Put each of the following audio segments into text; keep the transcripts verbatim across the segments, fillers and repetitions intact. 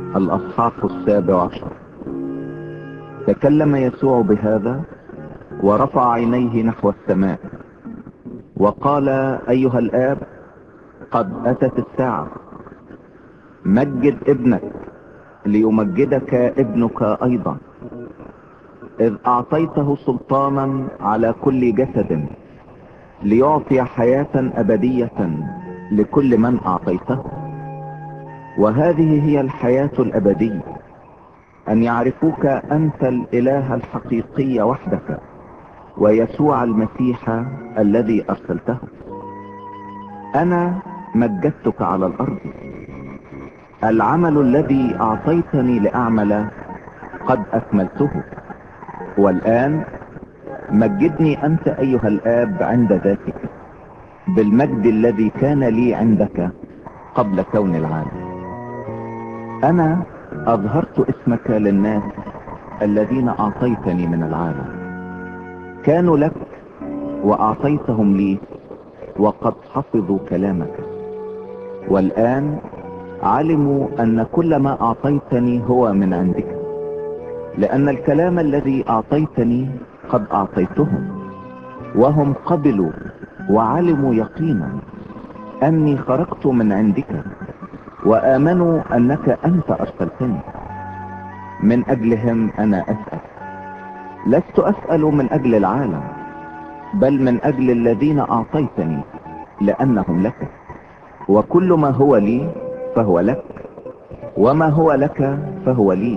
الأصحاح السابع عشر. تكلم يسوع بهذا ورفع عينيه نحو السماء وقال: أيها الآب، قد أتت الساعة، مجد ابنك ليمجدك ابنك أيضا، إذ أعطيته سلطانا على كل جسد ليعطي حياة أبدية لكل من أعطيته. وهذه هي الحياة الأبدية، أن يعرفوك أنت الإله الحقيقي وحدك، ويسوع المسيح الذي أرسلته. أنا مجدتك على الأرض، العمل الذي أعطيتني لأعمل قد أكملته، والآن مجدني أنت أيها الآب عند ذاتك بالمجد الذي كان لي عندك قبل كون العالم. أنا أظهرت اسمك للناس الذين أعطيتني من العالم، كانوا لك وأعطيتهم لي، وقد حفظوا كلامك، والآن علموا أن كل ما أعطيتني هو من عندك، لأن الكلام الذي أعطيتني قد أعطيتهم، وهم قبلوا وعلموا يقينا أني خرجت من عندك، وآمنوا أنك أنت أرسلتني. من أجلهم أنا أسأل، لست أسأل من أجل العالم، بل من أجل الذين أعطيتني، لأنهم لك، وكل ما هو لي فهو لك، وما هو لك فهو لي،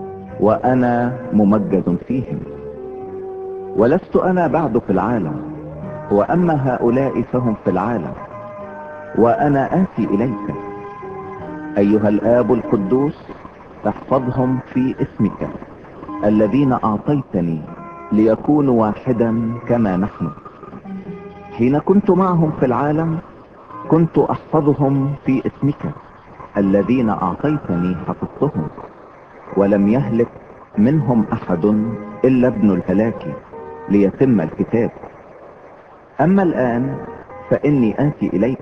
وأنا ممجد فيهم. ولست أنا بعد في العالم، وأما هؤلاء فهم في العالم، وأنا آتي إليك. أيها الآب القدوس، احفظهم في اسمك الذين أعطيتني، ليكونوا واحدا كما نحن. حين كنت معهم في العالم كنت أحفظهم في اسمك الذين أعطيتني، حفظتهم، ولم يهلك منهم أحد إلا ابن الهلاك، ليتم الكتاب. أما الآن فإني آتي إليك،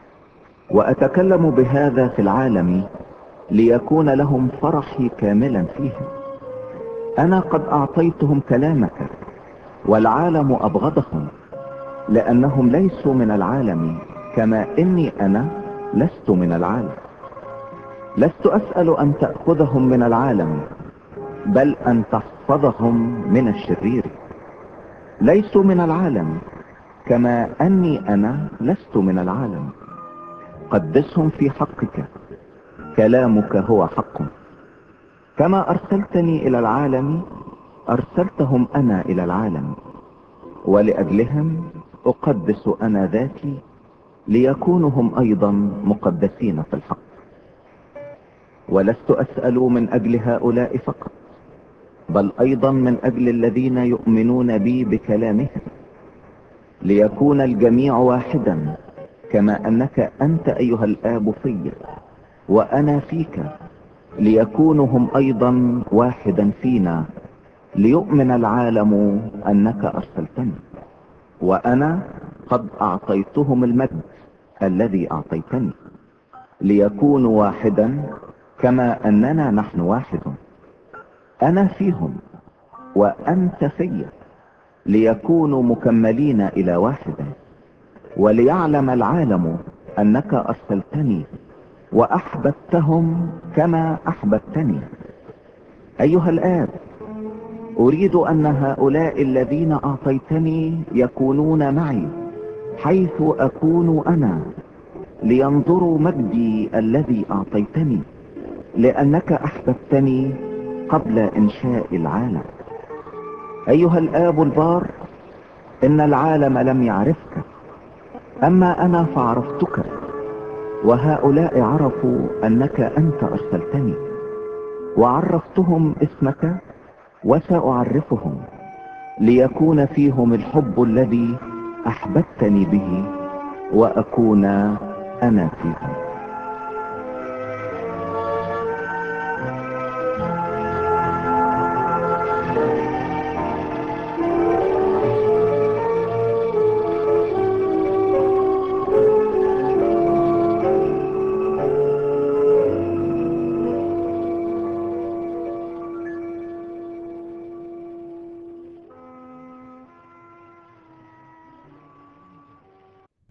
وأتكلم بهذا في العالم ليكون لهم فرحي كاملا فيهم. أنا قد أعطيتهم كلامك، والعالم أبغضهم، لأنهم ليسوا من العالم كما إني أنا لست من العالم. لست أسأل أن تأخذهم من العالم، بل أن تحفظهم من الشرير. ليسوا من العالم كما أني أنا لست من العالم. قدسهم في حقك، كلامك هو حق. كما أرسلتني إلى العالم أرسلتهم أنا إلى العالم، ولأجلهم أقدس أنا ذاتي، ليكونوا هم أيضا مقدسين في الحق. ولست أسأل من أجل هؤلاء فقط، بل أيضا من أجل الذين يؤمنون بي بكلامهم، ليكون الجميع واحدا كما أنك أنت أيها الآب في وأنا فيك، ليكونوا هم أيضا واحدا فينا، ليؤمن العالم أنك أرسلتني، وأنا قد أعطيتهم المجد الذي أعطيتني، ليكونوا واحدا كما أننا نحن واحد، أنا فيهم وأنت في، ليكونوا مكملين إلى واحد، وليعلم العالم أنك أرسلتني وأحببتهم كما أحببتني. أيها الآب، أريد أن هؤلاء الذين أعطيتني يكونون معي حيث أكون أنا، لينظروا مجدي الذي أعطيتني، لأنك أحببتني قبل إنشاء العالم. أيها الآب البار، إن العالم لم يعرفك، أما أنا فعرفتك، وهؤلاء عرفوا أنك أنت أرسلتني، وعرفتهم اسمك وسأعرفهم، ليكون فيهم الحب الذي أحببتني به، وأكون أنا فيهم.